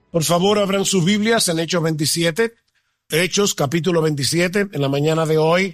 Por favor, abran sus Biblias en Hechos 27, Hechos capítulo 27. En la mañana de hoy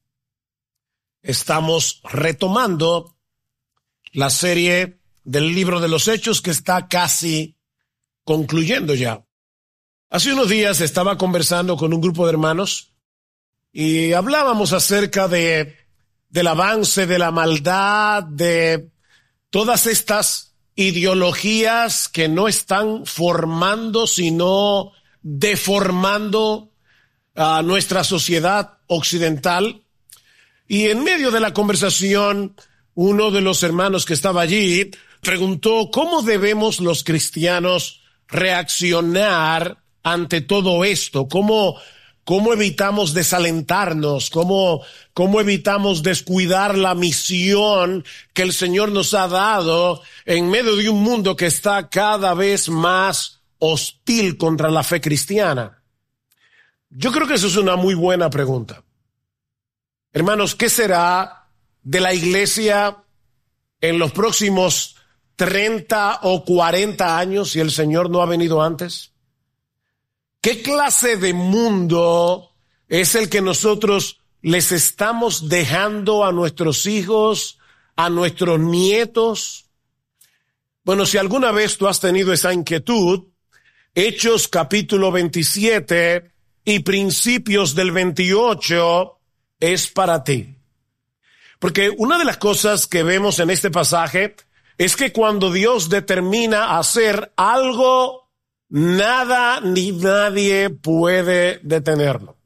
estamos retomando la serie del libro de los Hechos que está casi concluyendo ya. Hace unos días estaba conversando con un grupo de hermanos y hablábamos acerca del avance de la maldad, de todas estas ideologías que no están formando, sino deformando a nuestra sociedad occidental. Y en medio de la conversación, uno de los hermanos que estaba allí preguntó cómo debemos los cristianos reaccionar ante todo esto, cómo evitamos desalentarnos, cómo evitamos descuidar la misión que el Señor nos ha dado en medio de un mundo que está cada vez más hostil contra la fe cristiana. Yo creo que eso es una muy buena pregunta. Hermanos, ¿qué será de la iglesia en los próximos 30 o 40 años si el Señor no ha venido antes? ¿Qué clase de mundo es el que nosotros les estamos dejando a nuestros hijos, a nuestros nietos? Bueno, si alguna vez tú has tenido esa inquietud, Hechos capítulo 27 y principios del 28 es para ti. Porque una de las cosas que vemos en este pasaje es que cuando Dios determina hacer algo, nada ni nadie puede detenerlo.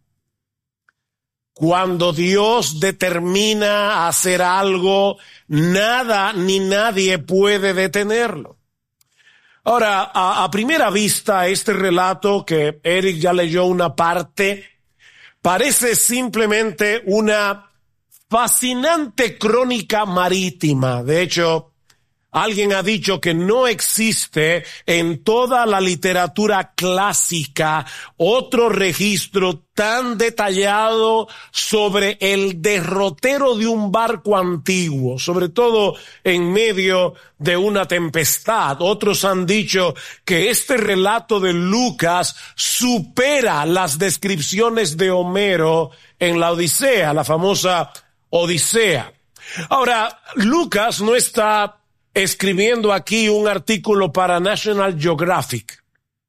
Cuando Dios determina hacer algo, nada ni nadie puede detenerlo. Ahora, a primera vista, este relato que Eric ya leyó una parte, parece simplemente una fascinante crónica marítima. De hecho, alguien ha dicho que no existe en toda la literatura clásica otro registro tan detallado sobre el derrotero de un barco antiguo, sobre todo en medio de una tempestad. Otros han dicho que este relato de Lucas supera las descripciones de Homero en la Odisea, la famosa Odisea. Ahora, Lucas no está escribiendo aquí un artículo para National Geographic.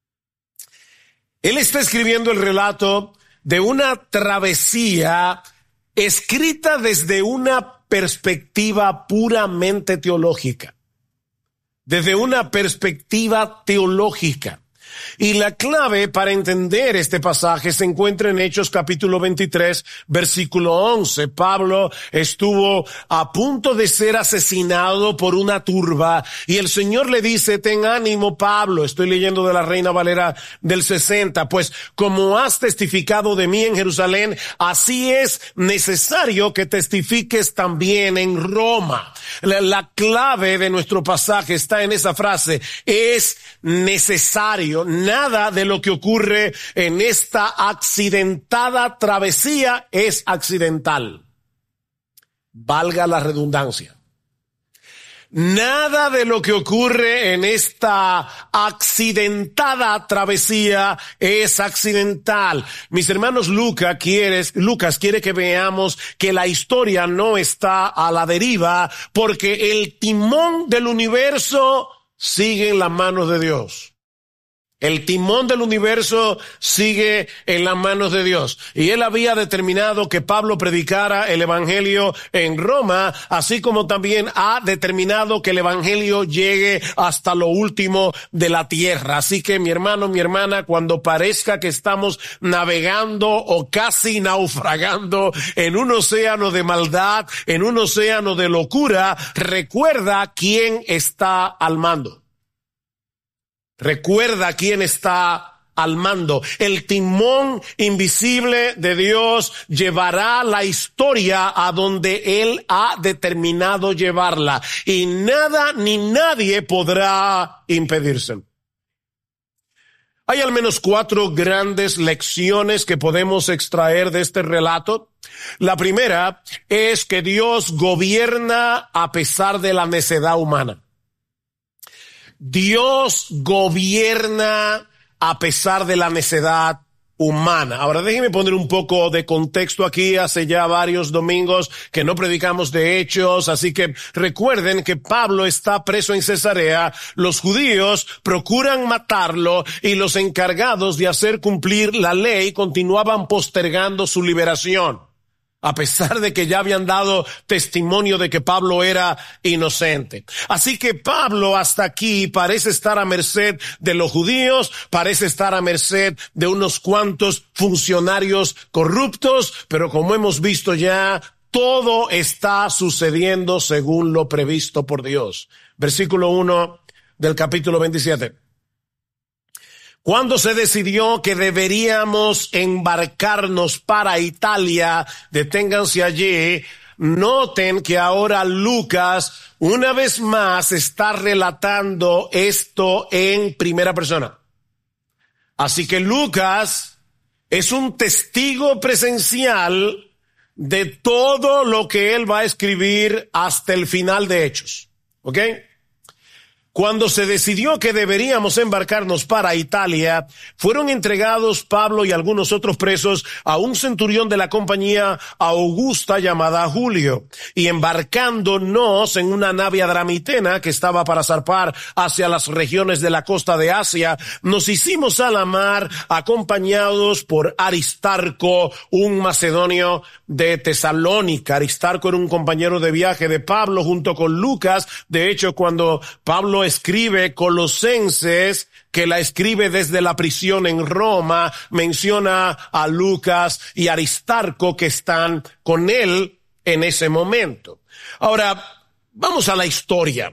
Él está escribiendo el relato de una travesía escrita desde una perspectiva puramente teológica. Desde una perspectiva teológica. Y la clave para entender este pasaje se encuentra en Hechos capítulo 23, versículo 11. Pablo estuvo a punto de ser asesinado por una turba y el Señor le dice, ten ánimo, Pablo. Estoy leyendo de la Reina Valera del 60. Pues como has testificado de mí en Jerusalén, así es necesario que testifiques también en Roma. La clave de nuestro pasaje está en esa frase, es necesario. Nada de lo que ocurre en esta accidentada travesía es accidental. Valga la redundancia. Nada de lo que ocurre en esta accidentada travesía es accidental. Mis hermanos, Lucas quiere que veamos que la historia no está a la deriva porque el timón del universo sigue en las manos de Dios. El timón del universo sigue en las manos de Dios. Y él había determinado que Pablo predicara el evangelio en Roma, así como también ha determinado que el evangelio llegue hasta lo último de la tierra. Así que mi hermano, mi hermana, cuando parezca que estamos navegando o casi naufragando en un océano de maldad, en un océano de locura, recuerda quién está al mando. Recuerda quién está al mando. El timón invisible de Dios llevará la historia a donde Él ha determinado llevarla. Y nada ni nadie podrá impedírselo. Hay al menos 4 grandes lecciones que podemos extraer de este relato. La primera es que Dios gobierna a pesar de la necedad humana. Dios gobierna a pesar de la necedad humana. Ahora déjenme poner un poco de contexto aquí. Hace ya varios domingos que no predicamos de Hechos, así que recuerden que Pablo está preso en Cesarea, los judíos procuran matarlo y los encargados de hacer cumplir la ley continuaban postergando su liberación, a pesar de que ya habían dado testimonio de que Pablo era inocente. Así que Pablo hasta aquí parece estar a merced de los judíos, parece estar a merced de unos cuantos funcionarios corruptos, pero como hemos visto ya, todo está sucediendo según lo previsto por Dios. Versículo 1 del capítulo 27. Cuando se decidió que deberíamos embarcarnos para Italia, deténganse allí, noten que ahora Lucas una vez más está relatando esto en primera persona. Así que Lucas es un testigo presencial de todo lo que él va a escribir hasta el final de Hechos. ¿Ok? Cuando se decidió que deberíamos embarcarnos para Italia, fueron entregados Pablo y algunos otros presos a un centurión de la compañía Augusta llamada Julio, y embarcándonos en una nave adramitena que estaba para zarpar hacia las regiones de la costa de Asia, nos hicimos a la mar acompañados por Aristarco, un macedonio de Tesalónica. Aristarco era un compañero de viaje de Pablo junto con Lucas. De hecho, cuando Pablo escribe Colosenses, que la escribe desde la prisión en Roma, menciona a Lucas y Aristarco que están con él en ese momento. Ahora, vamos a la historia.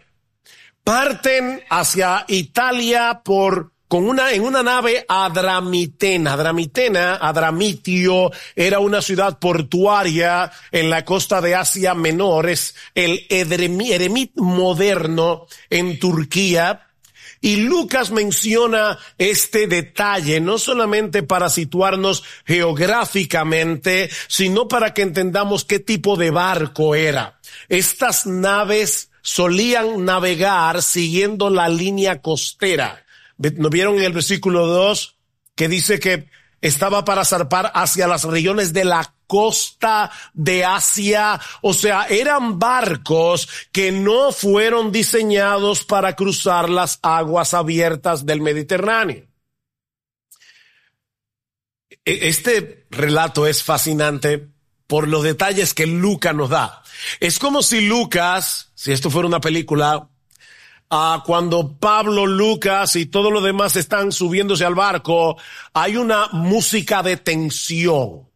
Parten hacia Italia en una nave adramitena. Adramitio era una ciudad portuaria en la costa de Asia Menor, es el Edremit moderno en Turquía. Y Lucas menciona este detalle no solamente para situarnos geográficamente, sino para que entendamos qué tipo de barco era. Estas naves solían navegar siguiendo la línea costera. ¿No vieron en el versículo 2 que dice que estaba para zarpar hacia las regiones de la costa de Asia? O sea, eran barcos que no fueron diseñados para cruzar las aguas abiertas del Mediterráneo. Este relato es fascinante por los detalles que Lucas nos da. Es como si Lucas, si esto fuera una película, cuando Pablo, Lucas y todos los demás están subiéndose al barco, hay una música de tensión.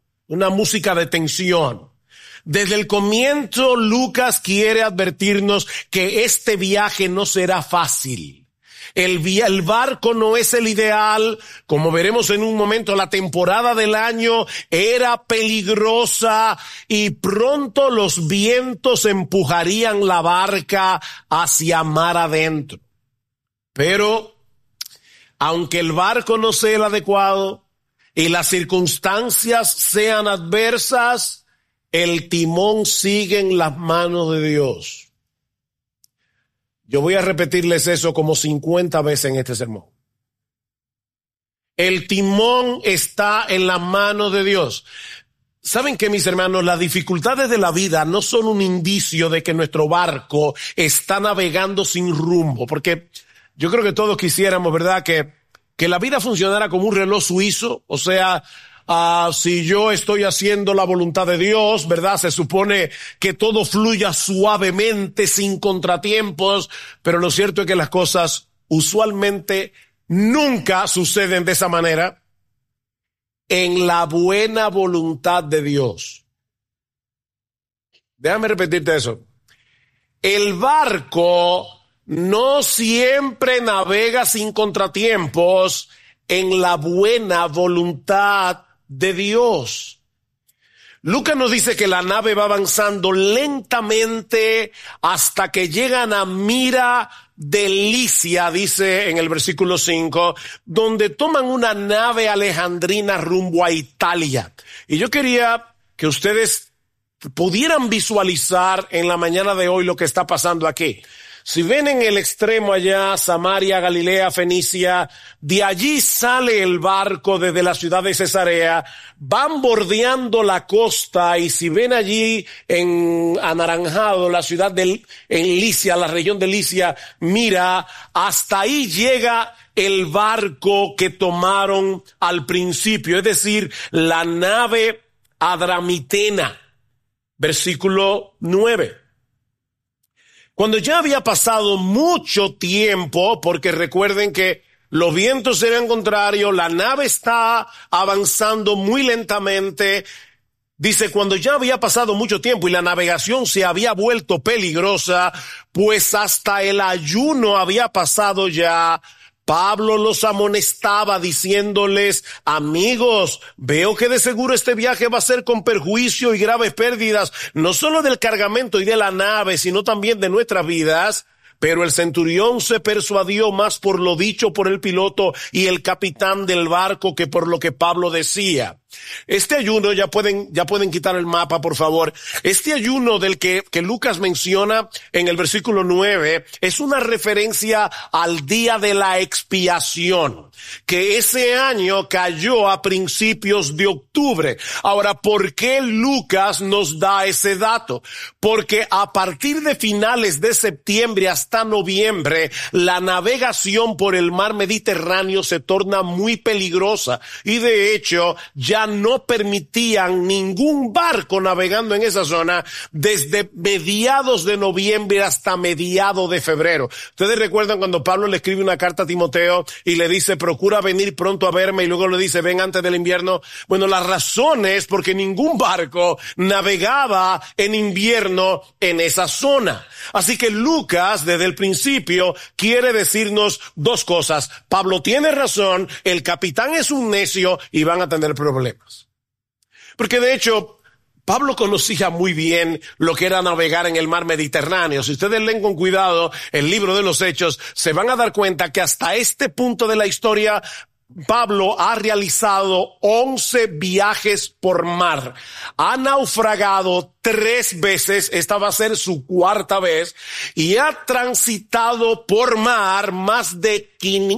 Desde el comienzo, Lucas quiere advertirnos que este viaje no será fácil. El barco no es el ideal. Como veremos en un momento, la temporada del año era peligrosa y pronto los vientos empujarían la barca hacia mar adentro. Pero, aunque el barco no sea el adecuado y las circunstancias sean adversas, el timón sigue en las manos de Dios. Yo voy a repetirles eso como 50 veces en este sermón. El timón está en la mano de Dios. ¿Saben qué, mis hermanos? Las dificultades de la vida no son un indicio de que nuestro barco está navegando sin rumbo, porque yo creo que todos quisiéramos, ¿verdad?, que la vida funcionara como un reloj suizo. O sea, si yo estoy haciendo la voluntad de Dios, ¿verdad?, se supone que todo fluya suavemente, sin contratiempos, pero lo cierto es que las cosas usualmente nunca suceden de esa manera en la buena voluntad de Dios. Déjame repetirte eso. El barco no siempre navega sin contratiempos en la buena voluntad de Dios. Lucas nos dice que la nave va avanzando lentamente hasta que llegan a Mira de Licia, dice en el versículo 5, donde toman una nave alejandrina rumbo a Italia. Y yo quería que ustedes pudieran visualizar en la mañana de hoy lo que está pasando aquí. Si ven en el extremo allá, Samaria, Galilea, Fenicia, de allí sale el barco desde la ciudad de Cesarea, van bordeando la costa y si ven allí en anaranjado la ciudad en Licia, la región de Licia, mira, hasta ahí llega el barco que tomaron al principio, es decir, la nave adramitena. Versículo 9. Cuando ya había pasado mucho tiempo, porque recuerden que los vientos eran contrarios, la nave está avanzando muy lentamente. Dice, cuando ya había pasado mucho tiempo y la navegación se había vuelto peligrosa, pues hasta el ayuno había pasado ya, Pablo los amonestaba diciéndoles, amigos, veo que de seguro este viaje va a ser con perjuicio y graves pérdidas, no solo del cargamento y de la nave, sino también de nuestras vidas. Pero el centurión se persuadió más por lo dicho por el piloto y el capitán del barco que por lo que Pablo decía. Este ayuno, ya pueden quitar el mapa, por favor. Este ayuno del que Lucas menciona en el versículo 9 es una referencia al día de la expiación, que ese año cayó a principios de octubre. Ahora, ¿por qué Lucas nos da ese dato? Porque a partir de finales de septiembre hasta noviembre, la navegación por el mar Mediterráneo se torna muy peligrosa y de hecho ya no permitían ningún barco navegando en esa zona desde mediados de noviembre hasta mediados de febrero. Ustedes recuerdan cuando Pablo le escribe una carta a Timoteo y le dice, procura venir pronto a verme, y luego le dice, ven antes del invierno. Bueno, la razón es porque ningún barco navegaba en invierno en esa zona. Así que Lucas, desde el principio, quiere decirnos dos cosas. Pablo tiene razón, el capitán es un necio y van a tener problemas. Porque de hecho, Pablo conocía muy bien lo que era navegar en el mar Mediterráneo. Si ustedes leen con cuidado el libro de los Hechos, se van a dar cuenta que hasta este punto de la historia, Pablo ha realizado 11 viajes por mar. Ha naufragado 3 veces, esta va a ser su 4ª vez, y ha transitado por mar más de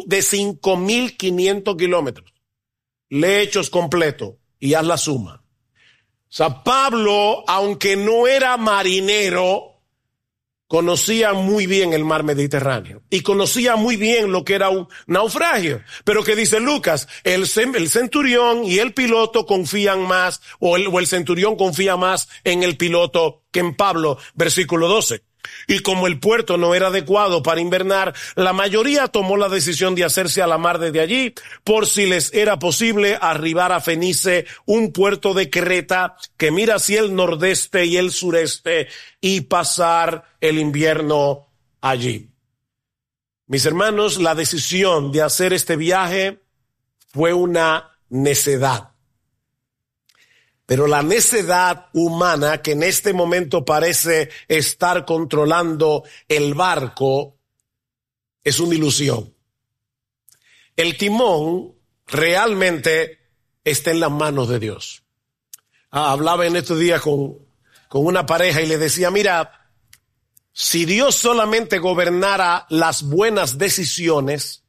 5.500 kilómetros. Lee Hechos completo y haz la suma. O sea, Pablo, aunque no era marinero, conocía muy bien el mar Mediterráneo y conocía muy bien lo que era un naufragio. Pero ¿qué dice Lucas? El centurión y el piloto confían más, o el centurión confía más en el piloto que en Pablo. Versículo 12. Y como el puerto no era adecuado para invernar, la mayoría tomó la decisión de hacerse a la mar desde allí, por si les era posible arribar a Fenice, un puerto de Creta que mira hacia el nordeste y el sureste, y pasar el invierno allí. Mis hermanos, la decisión de hacer este viaje fue una necedad. Pero la necedad humana que en este momento parece estar controlando el barco es una ilusión. El timón realmente está en las manos de Dios. Hablaba en estos días con una pareja y le decía, mira, si Dios solamente gobernara las buenas decisiones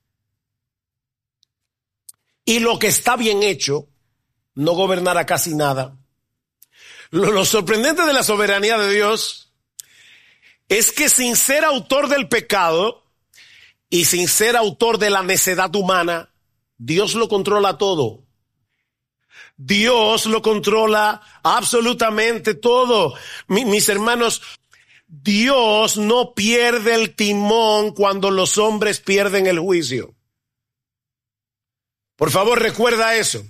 y lo que está bien hecho, no gobernara casi nada. Lo sorprendente de la soberanía de Dios es que sin ser autor del pecado y sin ser autor de la necedad humana, Dios lo controla todo. Dios lo controla absolutamente todo. Mis hermanos, Dios no pierde el timón cuando los hombres pierden el juicio. Por favor, recuerda eso.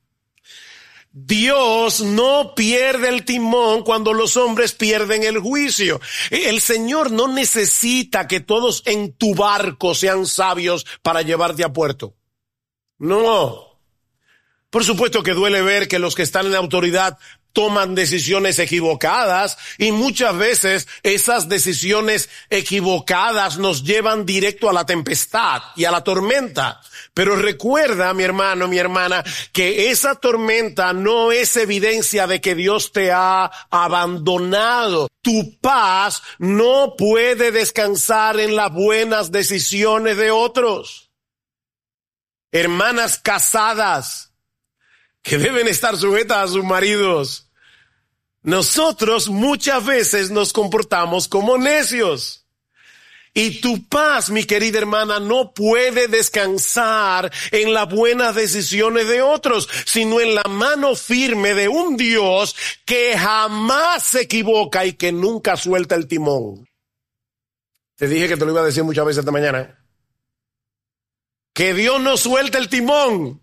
Dios no pierde el timón cuando los hombres pierden el juicio. El Señor no necesita que todos en tu barco sean sabios para llevarte a puerto. No. Por supuesto que duele ver que los que están en autoridad toman decisiones equivocadas y muchas veces esas decisiones equivocadas nos llevan directo a la tempestad y a la tormenta. Pero recuerda, mi hermano, mi hermana, que esa tormenta no es evidencia de que Dios te ha abandonado. Tu paz no puede descansar en las buenas decisiones de otros. Hermanas casadas que deben estar sujetas a sus maridos. Nosotros muchas veces nos comportamos como necios. Y tu paz, mi querida hermana, no puede descansar en las buenas decisiones de otros, sino en la mano firme de un Dios que jamás se equivoca y que nunca suelta el timón. Te dije que te lo iba a decir muchas veces esta mañana. Que Dios no suelta el timón.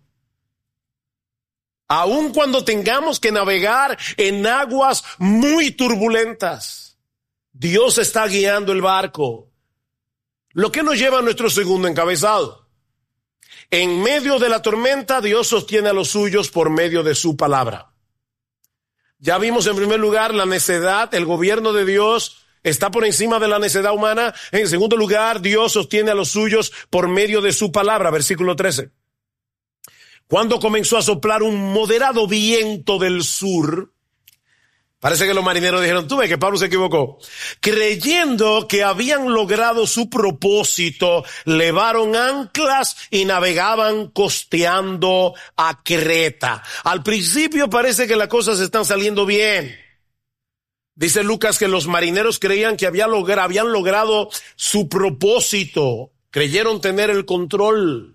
Aun cuando tengamos que navegar en aguas muy turbulentas, Dios está guiando el barco. Lo que nos lleva a nuestro segundo encabezado. En medio de la tormenta, Dios sostiene a los suyos por medio de su palabra. Ya vimos en primer lugar la necedad, el gobierno de Dios está por encima de la necedad humana. En segundo lugar, Dios sostiene a los suyos por medio de su palabra, versículo 13. Cuando comenzó a soplar un moderado viento del sur, parece que los marineros dijeron, tú ves que Pablo se equivocó. Creyendo que habían logrado su propósito, levaron anclas y navegaban costeando a Creta. Al principio parece que las cosas están saliendo bien. Dice Lucas que los marineros creían que habían logrado su propósito. Creyeron tener el control.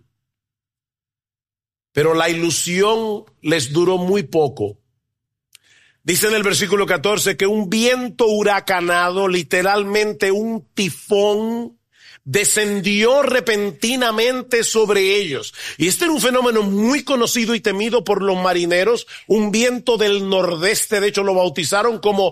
Pero la ilusión les duró muy poco. Dice en el versículo 14 que un viento huracanado, literalmente un tifón, descendió repentinamente sobre ellos. Y este era un fenómeno muy conocido y temido por los marineros, un viento del nordeste, de hecho lo bautizaron como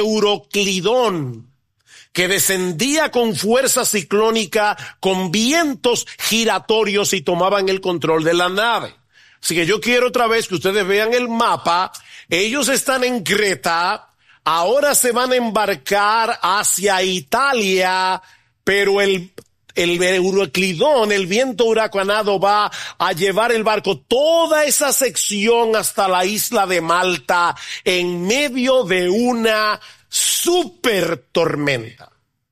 Euroclidón, que descendía con fuerza ciclónica, con vientos giratorios y tomaban el control de la nave. Así que yo quiero otra vez que ustedes vean el mapa. Ellos están en Creta, ahora se van a embarcar hacia Italia, pero el Euroclidón, el viento huracanado, va a llevar el barco toda esa sección hasta la isla de Malta en medio de una super tormenta.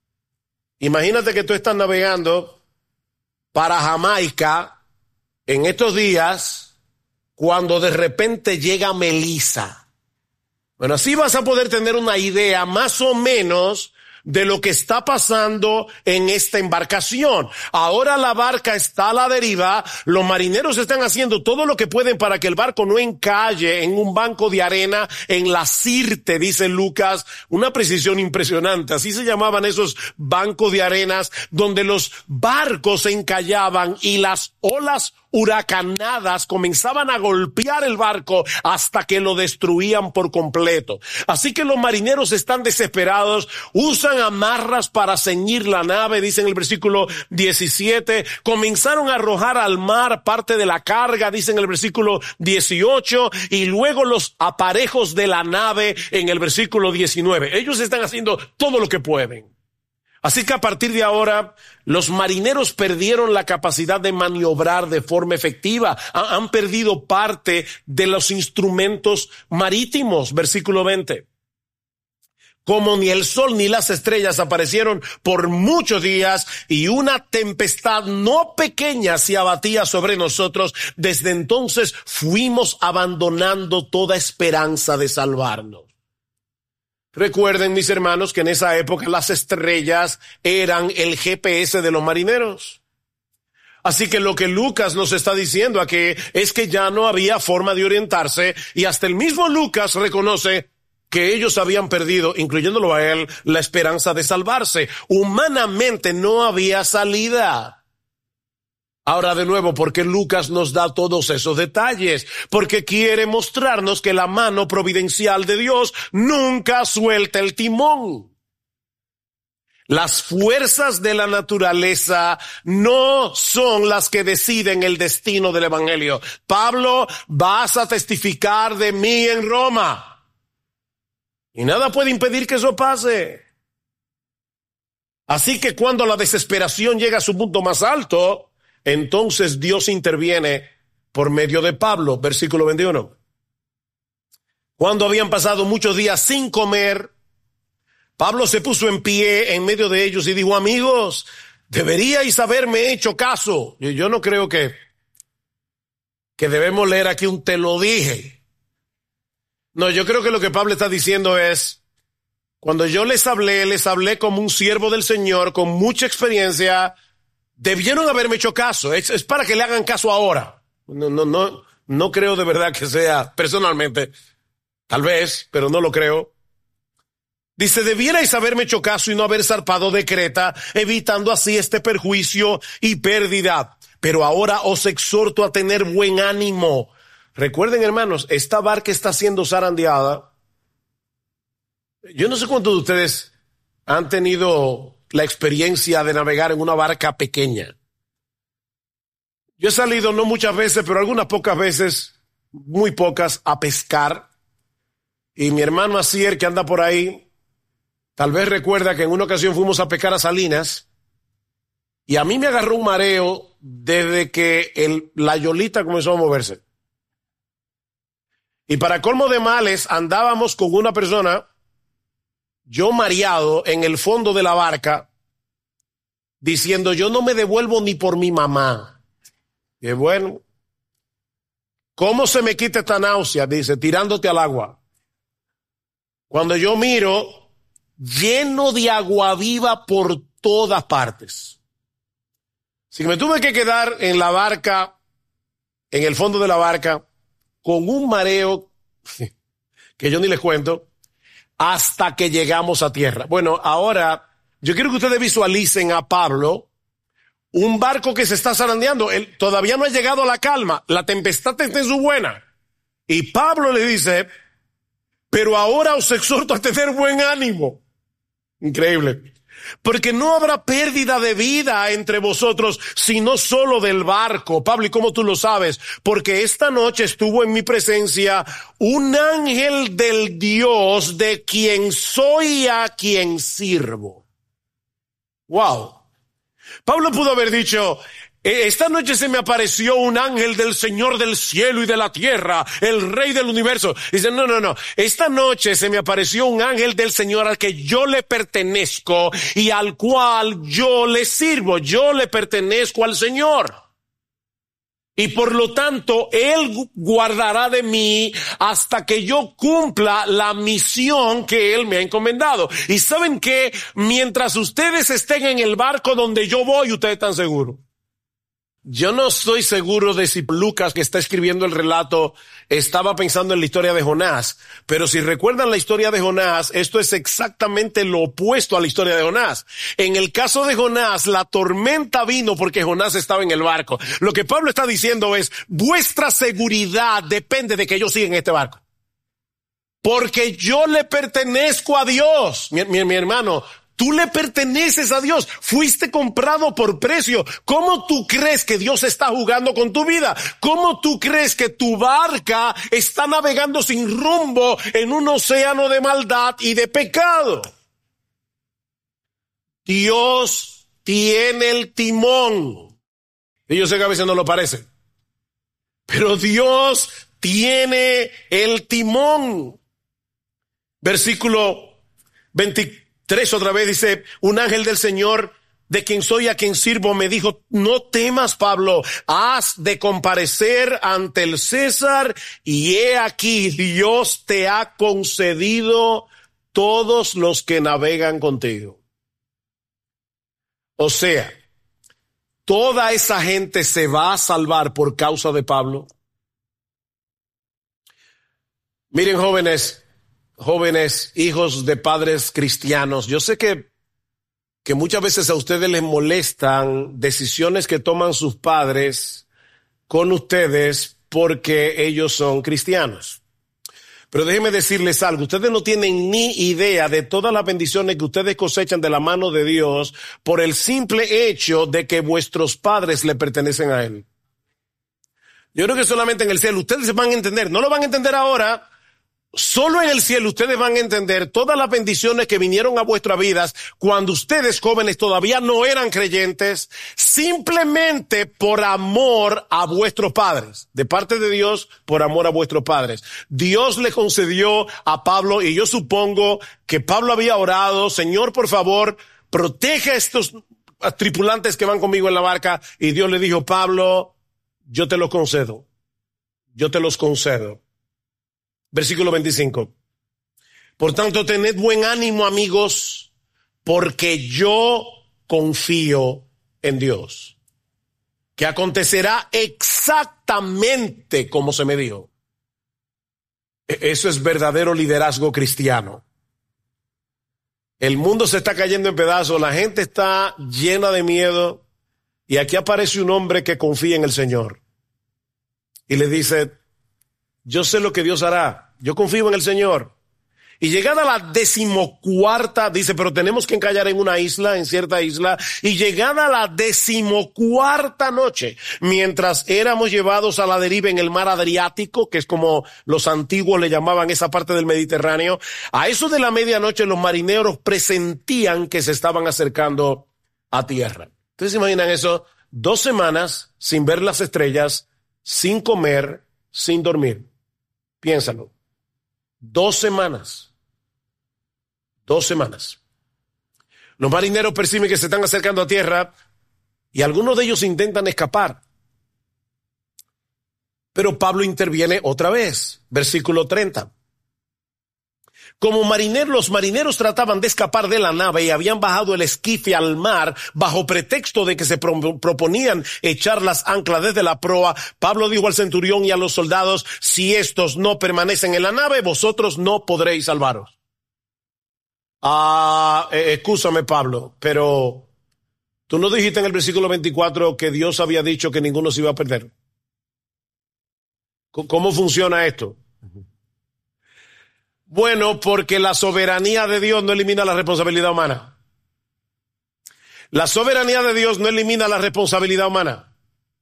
Imagínate que tú estás navegando para Jamaica en estos días, cuando de repente llega Melissa. Bueno, así vas a poder tener una idea más o menos de lo que está pasando en esta embarcación. Ahora la barca está a la deriva, los marineros están haciendo todo lo que pueden para que el barco no encalle en un banco de arena en la Sirte, dice Lucas, una precisión impresionante. Así se llamaban esos bancos de arenas donde los barcos se encallaban y las olas huracanadas comenzaban a golpear el barco hasta que lo destruían por completo. Así que los marineros están desesperados, usan amarras para ceñir la nave, dice en el versículo 17, comenzaron a arrojar al mar parte de la carga, dice en el versículo 18, y luego los aparejos de la nave en el versículo 19. Ellos están haciendo todo lo que pueden. Así que a partir de ahora, los marineros perdieron la capacidad de maniobrar de forma efectiva. Han perdido parte de los instrumentos marítimos. Versículo 20. Como ni el sol ni las estrellas aparecieron por muchos días y una tempestad no pequeña se abatía sobre nosotros, desde entonces fuimos abandonando toda esperanza de salvarnos. Recuerden, mis hermanos, que en esa época las estrellas eran el GPS de los marineros. Así que lo que Lucas nos está diciendo aquí es que ya no había forma de orientarse, y hasta el mismo Lucas reconoce que ellos habían perdido, incluyéndolo a él, la esperanza de salvarse. Humanamente no había salida. Ahora de nuevo, ¿por qué Lucas nos da todos esos detalles? Porque quiere mostrarnos que la mano providencial de Dios nunca suelta el timón. Las fuerzas de la naturaleza no son las que deciden el destino del evangelio. Pablo, vas a testificar de mí en Roma. Y nada puede impedir que eso pase. Así que cuando la desesperación llega a su punto más alto, entonces Dios interviene por medio de Pablo, versículo 21. Cuando habían pasado muchos días sin comer, Pablo se puso en pie en medio de ellos y dijo: amigos, deberíais haberme hecho caso. Yo no creo que debemos leer aquí un te lo dije. No, yo creo que lo que Pablo está diciendo es: cuando yo les hablé como un siervo del Señor, con mucha experiencia, debieron haberme hecho caso. Es para que le hagan caso ahora. No creo de verdad que sea, personalmente, tal vez, pero no lo creo. Dice: debierais haberme hecho caso y no haber zarpado de Creta, evitando así este perjuicio y pérdida. Pero ahora os exhorto a tener buen ánimo. Recuerden, hermanos, esta barca está siendo zarandeada. Yo no sé cuántos de ustedes han tenido la experiencia de navegar en una barca pequeña. Yo he salido, no muchas veces, pero algunas pocas veces, muy pocas, a pescar. Y mi hermano Asier, que anda por ahí, tal vez recuerda que en una ocasión fuimos a pescar a Salinas y a mí me agarró un mareo desde que la yolita comenzó a moverse. Y para colmo de males, andábamos con una persona, yo mareado, en el fondo de la barca, diciendo: yo no me devuelvo ni por mi mamá. Y bueno, ¿cómo se me quita esta náusea? Dice: tirándote al agua. Cuando yo miro, lleno de agua viva por todas partes. Así que me tuve que quedar en la barca, en el fondo de la barca, con un mareo que yo ni les cuento, hasta que llegamos a tierra. Bueno, ahora yo quiero que ustedes visualicen a Pablo, un barco que se está zarandeando. Él todavía no ha llegado a la calma, la tempestad está en su buena. Y Pablo le dice: pero ahora os exhorto a tener buen ánimo. Increíble. Porque no habrá pérdida de vida entre vosotros, sino solo del barco. Pablo, ¿y cómo tú lo sabes? Porque esta noche estuvo en mi presencia un ángel del Dios de quien soy, a quien sirvo. Wow. Pablo pudo haber dicho: esta noche se me apareció un ángel del Señor del cielo y de la tierra, el Rey del universo. Dice: no. Esta noche se me apareció un ángel del Señor al que yo le pertenezco y al cual yo le sirvo. Yo le pertenezco al Señor. Y por lo tanto, Él guardará de mí hasta que yo cumpla la misión que Él me ha encomendado. Y ¿saben qué? Mientras ustedes estén en el barco donde yo voy, ustedes están seguros. Yo no estoy seguro de si Lucas, que está escribiendo el relato, estaba pensando en la historia de Jonás. Pero si recuerdan la historia de Jonás, esto es exactamente lo opuesto a la historia de Jonás. En el caso de Jonás, la tormenta vino porque Jonás estaba en el barco. Lo que Pablo está diciendo es: vuestra seguridad depende de que yo siga en este barco. Porque yo le pertenezco a Dios. Mi hermano, tú le perteneces a Dios, fuiste comprado por precio. ¿Cómo tú crees que Dios está jugando con tu vida? ¿Cómo tú crees que tu barca está navegando sin rumbo en un océano de maldad y de pecado? Dios tiene el timón. Y yo sé que a veces no lo parece, pero Dios tiene el timón. Versículo 23 otra vez dice: un ángel del Señor de quien soy, a quien sirvo, me dijo: no temas, Pablo, has de comparecer ante el César, y he aquí Dios te ha concedido todos los que navegan contigo. O sea, toda esa gente se va a salvar por causa de Pablo. Miren, jóvenes, hijos de padres cristianos, yo sé que muchas veces a ustedes les molestan decisiones que toman sus padres con ustedes porque ellos son cristianos. Pero déjenme decirles algo: ustedes no tienen ni idea de todas las bendiciones que ustedes cosechan de la mano de Dios por el simple hecho de que vuestros padres le pertenecen a Él. Yo creo que solamente en el cielo ustedes se van a entender, no lo van a entender ahora, Solo en el cielo ustedes van a entender todas las bendiciones que vinieron a vuestras vidas cuando ustedes jóvenes todavía no eran creyentes, simplemente por amor a vuestros padres. De parte de Dios, por amor a vuestros padres. Dios le concedió a Pablo, y yo supongo que Pablo había orado: Señor, por favor, protege a estos tripulantes que van conmigo en la barca. Y Dios le dijo: Pablo, yo te lo concedo. Yo te los concedo. Versículo 25. Por tanto, tened buen ánimo, amigos, porque yo confío en Dios, que acontecerá exactamente como se me dijo. Eso es verdadero liderazgo cristiano. El mundo se está cayendo en pedazos, la gente está llena de miedo, y aquí aparece un hombre que confía en el Señor y le dice: yo sé lo que Dios hará, yo confío en el Señor. Y llegada la 14ª, dice, pero tenemos que encallar en una isla, en cierta isla, y llegada la 14ª noche, mientras éramos llevados a la deriva en el mar Adriático, que es como los antiguos le llamaban esa parte del Mediterráneo, a eso de la medianoche los marineros presentían que se estaban acercando a tierra. Ustedes se imaginan eso: 2 semanas sin ver las estrellas, sin comer, sin dormir. Piénsalo. 2 semanas. 2 semanas. Los marineros perciben que se están acercando a tierra y algunos de ellos intentan escapar. Pero Pablo interviene otra vez. Versículo 30. Como los marineros trataban de escapar de la nave y habían bajado el esquife al mar bajo pretexto de que se proponían echar las anclas desde la proa, Pablo dijo al centurión y a los soldados: si estos no permanecen en la nave, vosotros no podréis salvaros. Excúsame, Pablo, pero tú no dijiste en el versículo 24 que Dios había dicho que ninguno se iba a perder. ¿Cómo funciona esto? Bueno, porque la soberanía de Dios no elimina la responsabilidad humana. La soberanía de Dios no elimina la responsabilidad humana.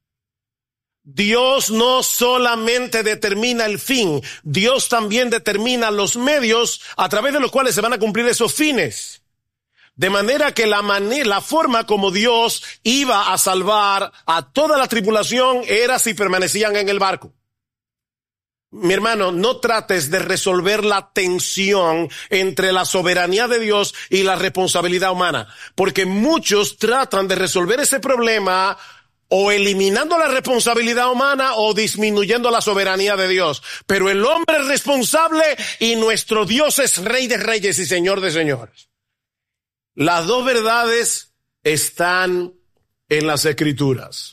Dios no solamente determina el fin, Dios también determina los medios a través de los cuales se van a cumplir esos fines. De manera que la forma como Dios iba a salvar a toda la tripulación era si permanecían en el barco. Mi hermano, no trates de resolver la tensión entre la soberanía de Dios y la responsabilidad humana, porque muchos tratan de resolver ese problema o eliminando la responsabilidad humana o disminuyendo la soberanía de Dios. Pero el hombre es responsable y nuestro Dios es Rey de reyes y Señor de señores. Las dos verdades están en las Escrituras.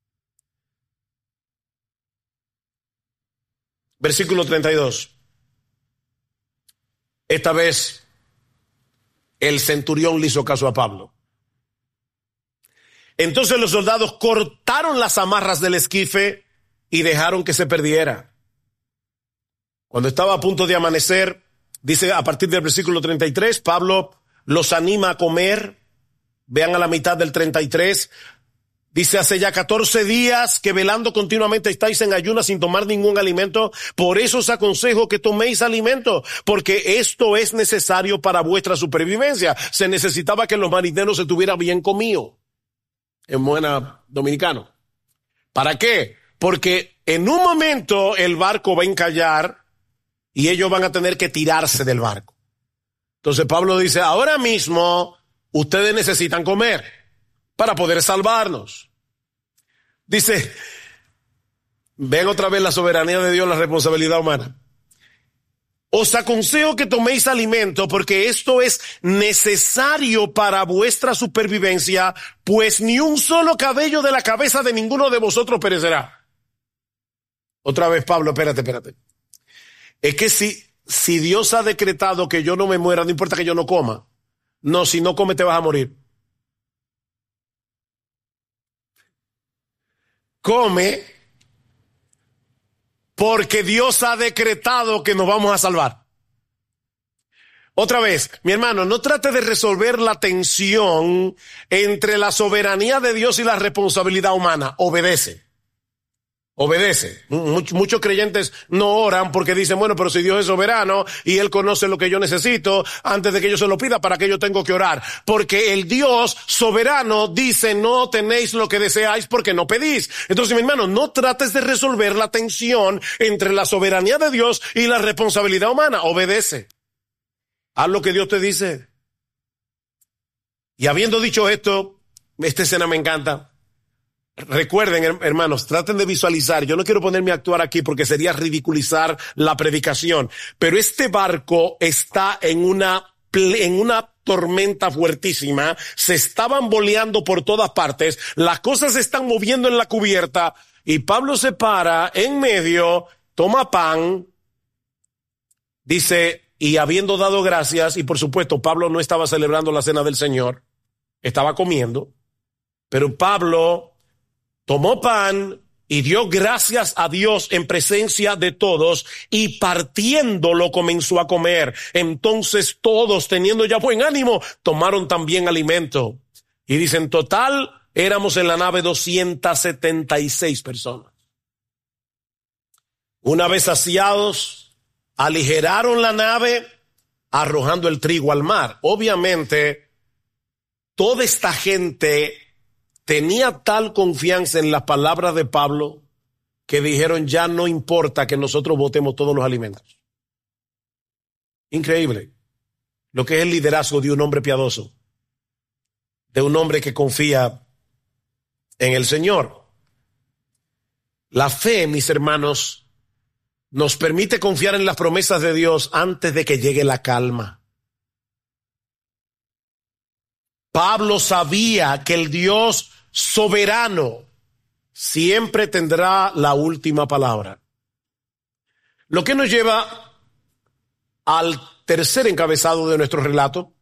Versículo 32. Esta vez el centurión le hizo caso a Pablo. Entonces los soldados cortaron las amarras del esquife y dejaron que se perdiera. Cuando estaba a punto de amanecer, dice a partir del versículo 33, Pablo los anima a comer. Vean a la mitad del 33. Dice: hace ya 14 días que velando continuamente estáis en ayunas sin tomar ningún alimento. Por eso os aconsejo que toméis alimento, porque esto es necesario para vuestra supervivencia. Se necesitaba que los marineros estuvieran bien comidos. En buena dominicano. ¿Para qué? Porque en un momento el barco va a encallar y ellos van a tener que tirarse del barco. Entonces Pablo dice: ahora mismo ustedes necesitan comer para poder salvarnos. Dice, ven otra vez la soberanía de Dios, la responsabilidad humana. Os aconsejo que toméis alimento porque esto es necesario para vuestra supervivencia, pues ni un solo cabello de la cabeza de ninguno de vosotros perecerá. Otra vez Pablo, espérate. Es que si Dios ha decretado que yo no me muera, no importa que yo no coma. No, si no comes te vas a morir. Come porque Dios ha decretado que nos vamos a salvar. Otra vez, mi hermano, no trate de resolver la tensión entre la soberanía de Dios y la responsabilidad humana. Obedece. Obedece. Muchos creyentes no oran porque dicen, bueno, pero si Dios es soberano y Él conoce lo que yo necesito, antes de que yo se lo pida, ¿para qué yo tengo que orar? Porque el Dios soberano dice, no tenéis lo que deseáis porque no pedís. Entonces, mi hermano, no trates de resolver la tensión entre la soberanía de Dios y la responsabilidad humana. Obedece. Haz lo que Dios te dice. Y habiendo dicho esto, esta escena me encanta. Recuerden, hermanos, traten de visualizar. Yo no quiero ponerme a actuar aquí porque sería ridiculizar la predicación. Pero este barco está en una tormenta fuertísima. Se está bamboleando por todas partes. Las cosas se están moviendo en la cubierta. Y Pablo se para en medio, toma pan, dice, y habiendo dado gracias, y por supuesto Pablo no estaba celebrando la cena del Señor, estaba comiendo, pero Pablo tomó pan y dio gracias a Dios en presencia de todos y partiéndolo comenzó a comer. Entonces todos, teniendo ya buen ánimo, tomaron también alimento. Y dice, en total éramos en la nave 276 personas. Una vez saciados, aligeraron la nave arrojando el trigo al mar. Obviamente, toda esta gente tenía tal confianza en las palabras de Pablo que dijeron, ya no importa que nosotros botemos todos los alimentos. Increíble lo que es el liderazgo de un hombre piadoso, de un hombre que confía en el Señor. La fe, mis hermanos, nos permite confiar en las promesas de Dios antes de que llegue la calma. Pablo sabía que el Dios soberano siempre tendrá la última palabra. Lo que nos lleva al tercer encabezado de nuestro relato.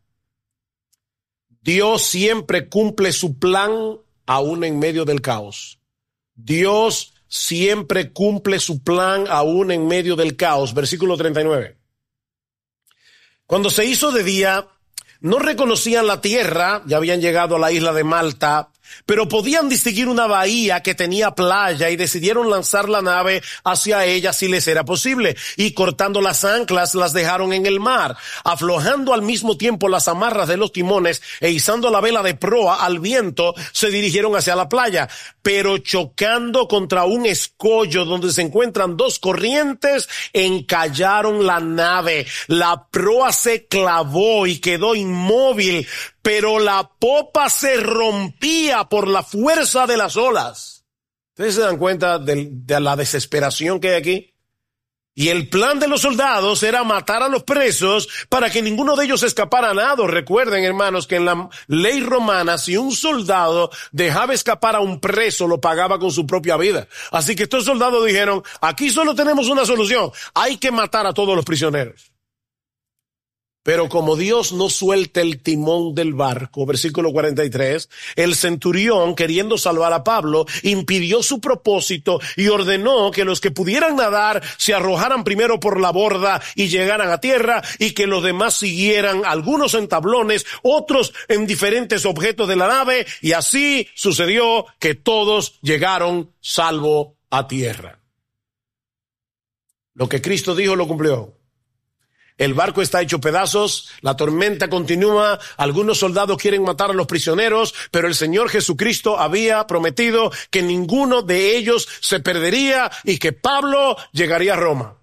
Dios siempre cumple su plan aún en medio del caos. Dios siempre cumple su plan aún en medio del caos. Versículo 39. Cuando se hizo de día, no reconocían la tierra, ya habían llegado a la isla de Malta, pero podían distinguir una bahía que tenía playa y decidieron lanzar la nave hacia ella si les era posible. Y cortando las anclas las dejaron en el mar, aflojando al mismo tiempo las amarras de los timones e izando la vela de proa al viento, se dirigieron hacia la playa. Pero chocando contra un escollo donde se encuentran dos corrientes, encallaron la nave. La proa se clavó y quedó inmóvil, pero la popa se rompía por la fuerza de las olas. ¿Ustedes se dan cuenta de la desesperación que hay aquí? Y el plan de los soldados era matar a los presos para que ninguno de ellos escapara a nado. Recuerden, hermanos, que en la ley romana, si un soldado dejaba escapar a un preso, lo pagaba con su propia vida. Así que estos soldados dijeron, aquí solo tenemos una solución, hay que matar a todos los prisioneros. Pero como Dios no suelta el timón del barco, versículo 43, el centurión, queriendo salvar a Pablo, impidió su propósito y ordenó que los que pudieran nadar se arrojaran primero por la borda y llegaran a tierra, y que los demás siguieran, algunos en tablones, otros en diferentes objetos de la nave, y así sucedió que todos llegaron salvo a tierra. Lo que Cristo dijo lo cumplió. El barco está hecho pedazos, la tormenta continúa, algunos soldados quieren matar a los prisioneros, pero el Señor Jesucristo había prometido que ninguno de ellos se perdería y que Pablo llegaría a Roma.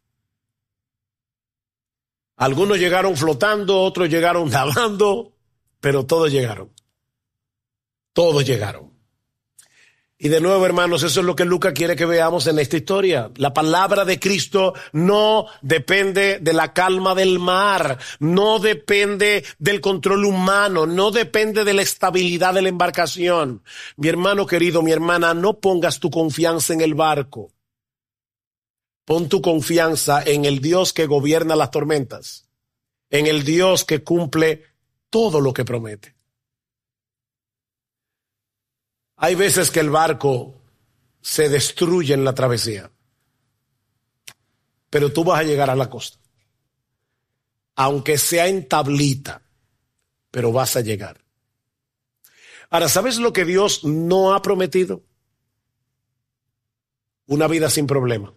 Algunos llegaron flotando, otros llegaron nadando, pero todos llegaron. Todos llegaron. Y de nuevo, hermanos, eso es lo que Lucas quiere que veamos en esta historia. La palabra de Cristo no depende de la calma del mar, no depende del control humano, no depende de la estabilidad de la embarcación. Mi hermano querido, mi hermana, no pongas tu confianza en el barco. Pon tu confianza en el Dios que gobierna las tormentas, en el Dios que cumple todo lo que promete. Hay veces que el barco se destruye en la travesía, pero tú vas a llegar a la costa. Aunque sea en tablita, pero vas a llegar. Ahora, ¿sabes lo que Dios no ha prometido? una vida sin problema.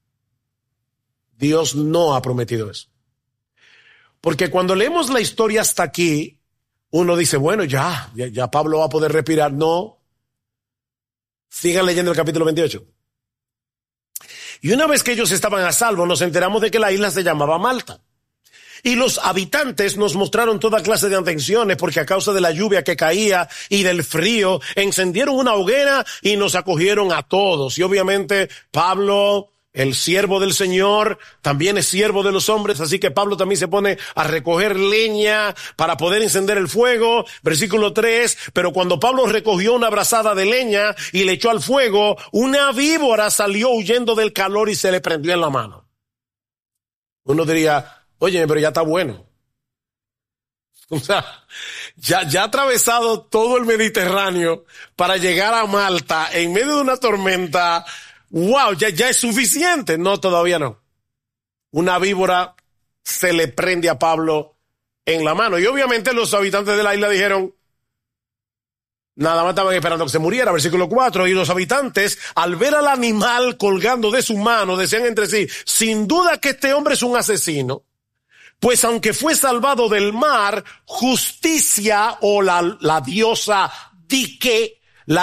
Dios no ha prometido eso. Porque cuando leemos la historia hasta aquí, uno dice, bueno, ya Pablo va a poder respirar. No. Sigan leyendo el capítulo 28. Y una vez que ellos estaban a salvo, nos enteramos de que la isla se llamaba Malta. Y los habitantes nos mostraron toda clase de atenciones porque a causa de la lluvia que caía y del frío, encendieron una hoguera y nos acogieron a todos. Y obviamente Pablo, el siervo del Señor, también es siervo de los hombres, así que Pablo también se pone a recoger leña para poder encender el fuego. Versículo 3, pero cuando Pablo recogió una brazada de leña y le echó al fuego, una víbora salió huyendo del calor y se le prendió en la mano. Uno diría, oye, pero ya está bueno. O sea, ya ha atravesado todo el Mediterráneo para llegar a Malta en medio de una tormenta. Wow, ya es suficiente. No, todavía no. Una víbora se le prende a Pablo en la mano. Y obviamente los habitantes de la isla dijeron, nada más estaban esperando que se muriera. Versículo 4, y los habitantes, al ver al animal colgando de su mano, decían entre sí, sin duda que este hombre es un asesino. Pues aunque fue salvado del mar, justicia o la diosa Dike,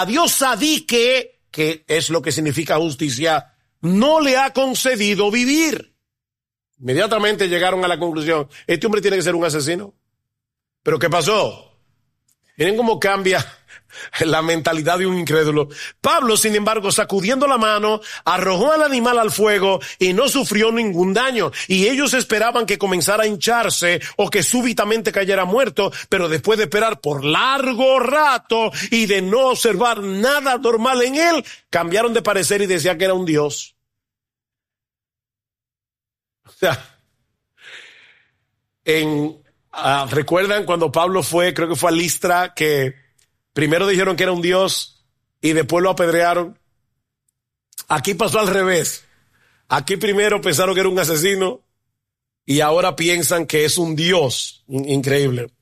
que es lo que significa justicia, no le ha concedido vivir. Inmediatamente llegaron a la conclusión, este hombre tiene que ser un asesino. ¿Pero qué pasó? Miren cómo cambia la mentalidad de un incrédulo. Pablo, sin embargo, sacudiendo la mano, arrojó al animal al fuego y no sufrió ningún daño. Y ellos esperaban que comenzara a hincharse o que súbitamente cayera muerto, pero después de esperar por largo rato y de no observar nada normal en él, cambiaron de parecer y decían que era un dios. O sea, ¿recuerdan cuando Pablo creo que fue a Listra, que primero dijeron que era un dios y después lo apedrearon? Aquí pasó al revés. Aquí primero pensaron que era un asesino y ahora piensan que es un dios. Increíble.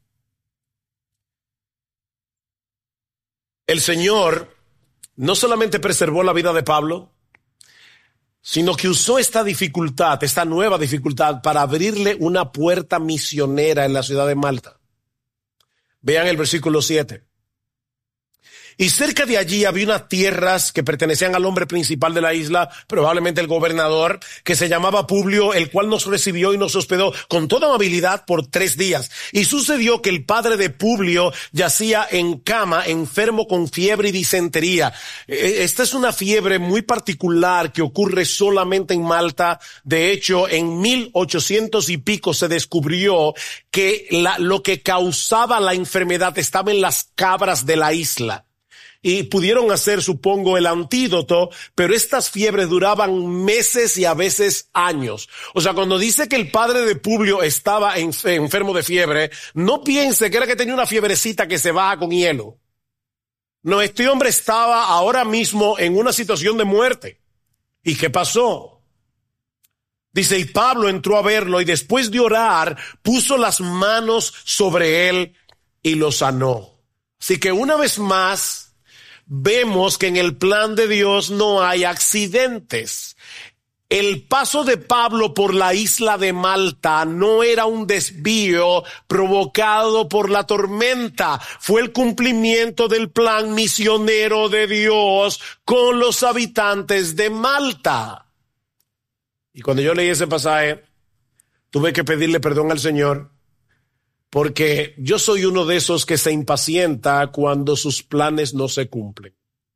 El Señor no solamente preservó la vida de Pablo, sino que usó esta dificultad, esta nueva dificultad, para abrirle una puerta misionera en la ciudad de Malta. Vean el versículo 7. Y cerca de allí había unas tierras que pertenecían al hombre principal de la isla, probablemente el gobernador, que se llamaba Publio, el cual nos recibió y nos hospedó con toda amabilidad por 3 días. Y sucedió que el padre de Publio yacía en cama, enfermo con fiebre y disentería. Esta es una fiebre muy particular que ocurre solamente en Malta. De hecho, en 1800 y pico se descubrió que lo que causaba la enfermedad estaba en las cabras de la isla. Y pudieron hacer, supongo, el antídoto, pero estas fiebres duraban meses y a veces años. O sea, cuando dice que el padre de Publio estaba enfermo de fiebre, no piense que era que tenía una fiebrecita que se baja con hielo. No, este hombre estaba ahora mismo en una situación de muerte. ¿Y qué pasó? Dice, y Pablo entró a verlo y después de orar, puso las manos sobre él y lo sanó. Así que una vez más, vemos que en el plan de Dios no hay accidentes. El paso de Pablo por la isla de Malta no era un desvío provocado por la tormenta. Fue el cumplimiento del plan misionero de Dios con los habitantes de Malta. Y cuando yo leí ese pasaje, tuve que pedirle perdón al Señor, porque yo soy uno de esos que se impacienta cuando sus planes no se cumplen.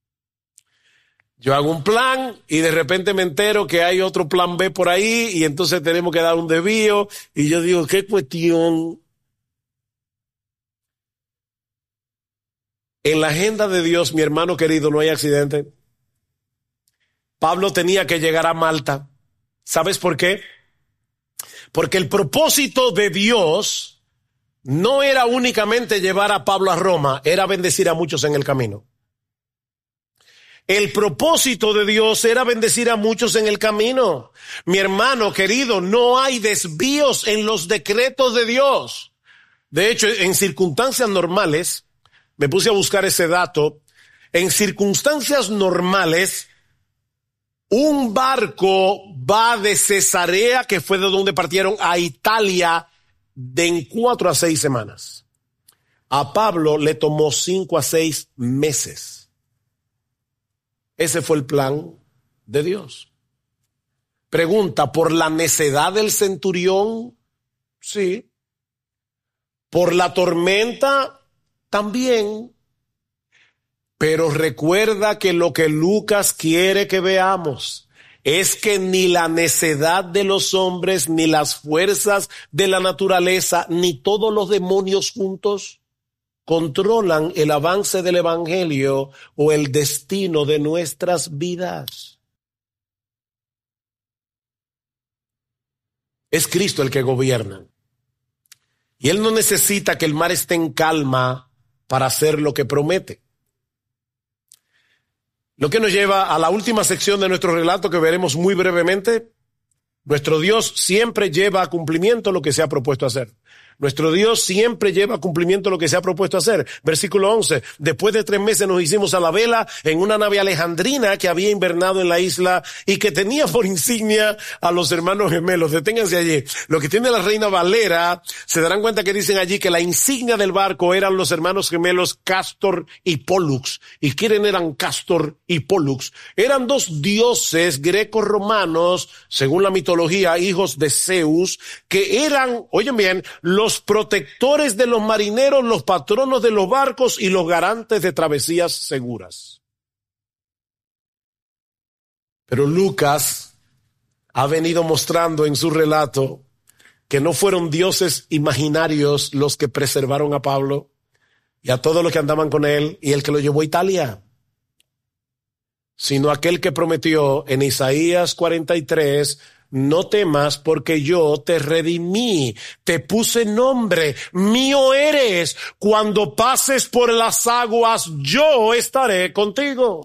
Yo hago un plan y de repente me entero que hay otro plan B por ahí y entonces tenemos que dar un desvío y yo digo, ¿qué cuestión? En la agenda de Dios, mi hermano querido, no hay accidente. Pablo tenía que llegar a Malta. ¿Sabes por qué? Porque el propósito de Dios no era únicamente llevar a Pablo a Roma, era bendecir a muchos en el camino. El propósito de Dios era bendecir a muchos en el camino. Mi hermano querido, no hay desvíos en los decretos de Dios. De hecho, en circunstancias normales, me puse a buscar ese dato, en circunstancias normales, Un barco va de Cesarea, que fue de donde partieron, a Italia en 4 a 6 semanas. A Pablo le tomó 5 a 6 meses. Ese fue el plan de Dios. Pregunta, ¿por la necedad del centurión? Sí. ¿Por la tormenta? También. Pero recuerda que lo que Lucas quiere que veamos es que ni la necedad de los hombres, ni las fuerzas de la naturaleza, ni todos los demonios juntos controlan el avance del evangelio o el destino de nuestras vidas. Es Cristo el que gobierna. Y Él no necesita que el mar esté en calma para hacer lo que promete. Lo que nos lleva a la última sección de nuestro relato que veremos muy brevemente. Nuestro Dios siempre lleva a cumplimiento lo que se ha propuesto hacer. Nuestro Dios siempre lleva a cumplimiento lo que se ha propuesto hacer. Versículo 11. Después de 3 meses nos hicimos a la vela en una nave alejandrina que había invernado en la isla y que tenía por insignia a los hermanos gemelos. Deténganse allí. Lo que tiene la Reina Valera, se darán cuenta que dicen allí que la insignia del barco eran los hermanos gemelos Castor y Pólux. ¿Y quiénes eran Castor y Pólux? Eran 2 dioses greco-romanos, según la mitología, hijos de Zeus, que eran, oyen bien, los protectores de los marineros, los patronos de los barcos y los garantes de travesías seguras. Pero Lucas ha venido mostrando en su relato que no fueron dioses imaginarios los que preservaron a Pablo y a todos los que andaban con él y el que lo llevó a Italia, sino aquel que prometió en Isaías 43, no temas porque yo te redimí, te puse nombre, mío eres. Cuando pases por las aguas, yo estaré contigo.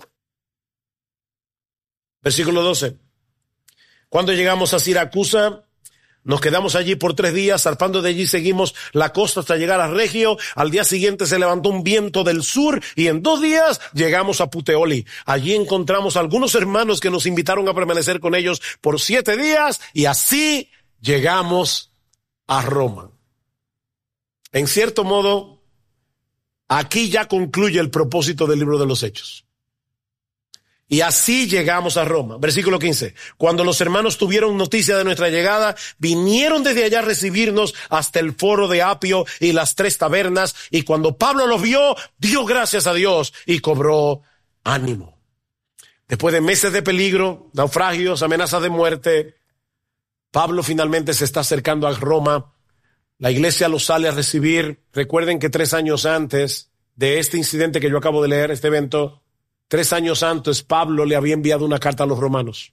Versículo 12. Cuando llegamos a Siracusa, nos quedamos allí por 3 días, zarpando de allí seguimos la costa hasta llegar a Regio. Al día siguiente se levantó un viento del sur y en 2 días llegamos a Puteoli. Allí encontramos a algunos hermanos que nos invitaron a permanecer con ellos por 7 días y así llegamos a Roma. En cierto modo, aquí ya concluye el propósito del libro de los Hechos. Y así llegamos a Roma. Versículo 15. Cuando los hermanos tuvieron noticia de nuestra llegada, vinieron desde allá a recibirnos hasta el foro de Apio y las 3 tabernas. Y cuando Pablo los vio, dio gracias a Dios y cobró ánimo. Después de meses de peligro, naufragios, amenazas de muerte, Pablo finalmente se está acercando a Roma. La iglesia lo sale a recibir. Recuerden que 3 años antes de este incidente que yo acabo de leer, este evento, 3 años antes, Pablo le había enviado una carta a los romanos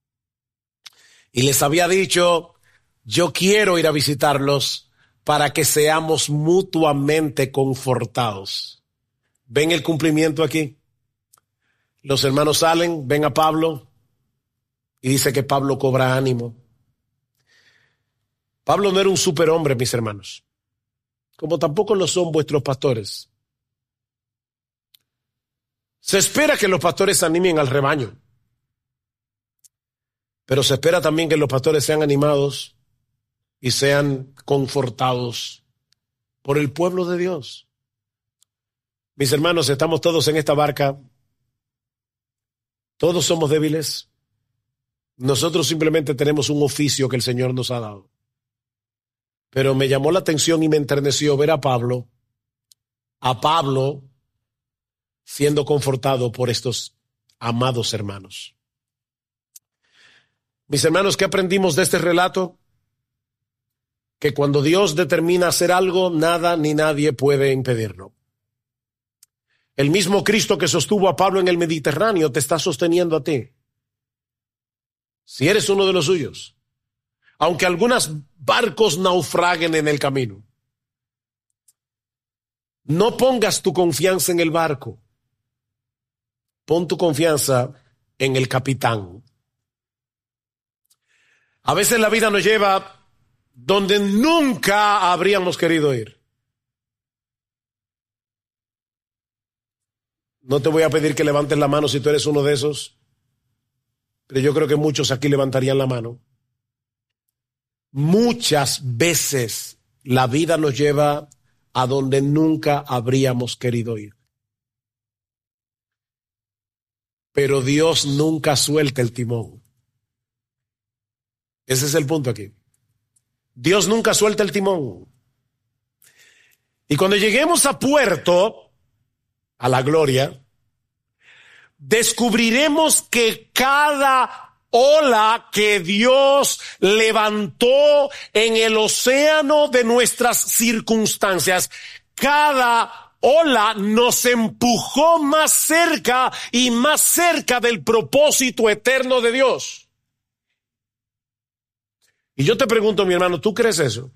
y les había dicho, yo quiero ir a visitarlos para que seamos mutuamente confortados. ¿Ven el cumplimiento aquí? Los hermanos salen, ven a Pablo y dice que Pablo cobra ánimo. Pablo no era un superhombre, mis hermanos, como tampoco lo son vuestros pastores. Se espera que los pastores animen al rebaño, pero se espera también que los pastores sean animados y sean confortados por el pueblo de Dios. Mis hermanos, estamos todos en esta barca, todos somos débiles, nosotros simplemente tenemos un oficio que el Señor nos ha dado. Pero me llamó la atención y me enterneció ver a Pablo siendo confortado por estos amados hermanos. Mis hermanos, ¿qué aprendimos de este relato? Que cuando Dios determina hacer algo, nada ni nadie puede impedirlo. El mismo Cristo que sostuvo a Pablo en el Mediterráneo te está sosteniendo a ti, si eres uno de los suyos. Aunque algunos barcos naufraguen en el camino, no pongas tu confianza en el barco. Pon tu confianza en el capitán. A veces la vida nos lleva donde nunca habríamos querido ir. No te voy a pedir que levantes la mano si tú eres uno de esos. pero yo creo que muchos aquí levantarían la mano. Muchas veces la vida nos lleva a donde nunca habríamos querido ir. Pero Dios nunca suelta el timón. Ese es el punto aquí. Dios nunca suelta el timón. Y cuando lleguemos a puerto, a la gloria, descubriremos que cada ola que Dios levantó en el océano de nuestras circunstancias, cada ola nos empujó más cerca y más cerca del propósito eterno de Dios. Y yo te pregunto, mi hermano, ¿tú crees eso?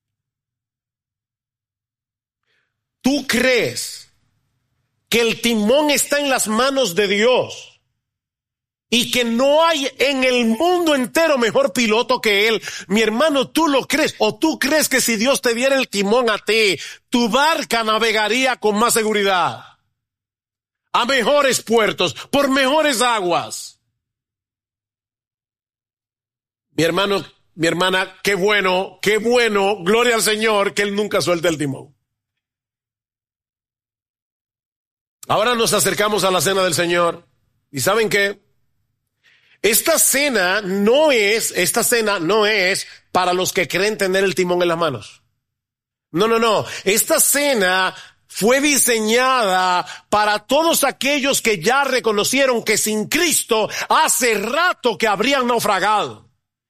¿Tú crees que el timón está en las manos de Dios y que no hay en el mundo entero mejor piloto que Él? Mi hermano, ¿tú lo crees? ¿O tú crees que si Dios te diera el timón a ti, tu barca navegaría con más seguridad, a mejores puertos, por mejores aguas? Mi hermano, mi hermana, qué bueno, gloria al Señor, que Él nunca suelta el timón. Ahora nos acercamos a la cena del Señor. ¿Y saben qué? Esta cena no es para los que creen tener el timón en las manos. No. Esta cena fue diseñada para todos aquellos que ya reconocieron que sin Cristo hace rato que habrían naufragado.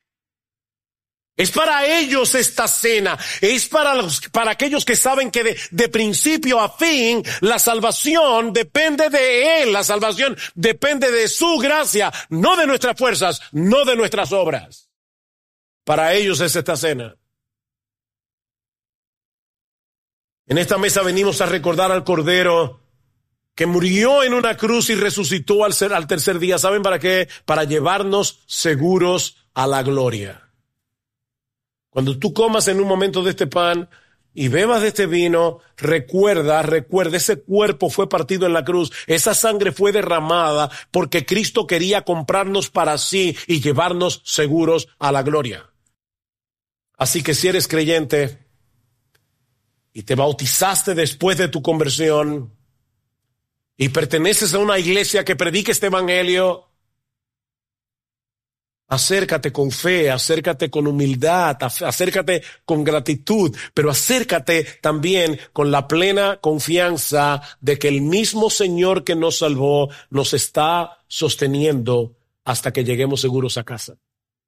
Es para ellos esta cena, es para aquellos que saben que de principio a fin la salvación depende de Él, la salvación depende de su gracia, no de nuestras fuerzas, no de nuestras obras. Para ellos es esta cena. En esta mesa venimos a recordar al Cordero que murió en una cruz y resucitó al tercer día. ¿Saben para qué? Para llevarnos seguros a la gloria. Cuando tú comas en un momento de este pan y bebas de este vino, recuerda, ese cuerpo fue partido en la cruz, esa sangre fue derramada porque Cristo quería comprarnos para sí y llevarnos seguros a la gloria. Así que si eres creyente y te bautizaste después de tu conversión y perteneces a una iglesia que predique este evangelio, acércate con fe, acércate con humildad, acércate con gratitud, pero acércate también con la plena confianza de que el mismo Señor que nos salvó nos está sosteniendo hasta que lleguemos seguros a casa.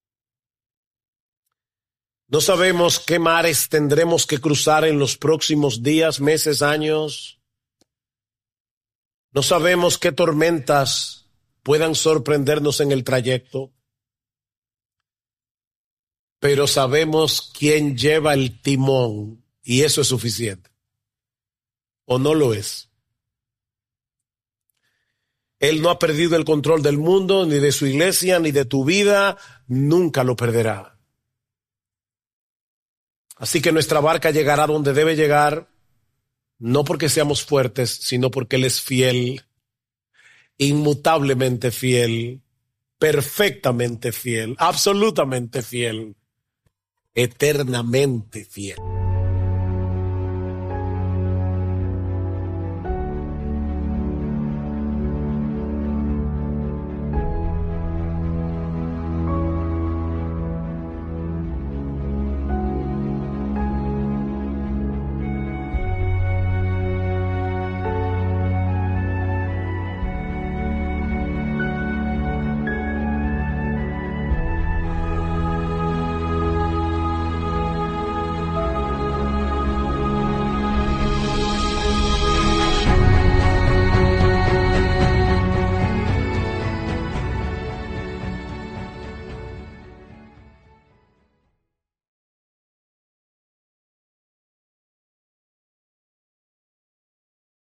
No sabemos qué mares tendremos que cruzar en los próximos días, meses, años. No sabemos qué tormentas puedan sorprendernos en el trayecto. Pero sabemos quién lleva el timón y eso es suficiente. ¿O no lo es? Él no ha perdido el control del mundo, ni de su iglesia, ni de tu vida. Nunca lo perderá. Así que nuestra barca llegará donde debe llegar, no porque seamos fuertes, sino porque Él es fiel, inmutablemente fiel, perfectamente fiel, absolutamente fiel, eternamente fiel.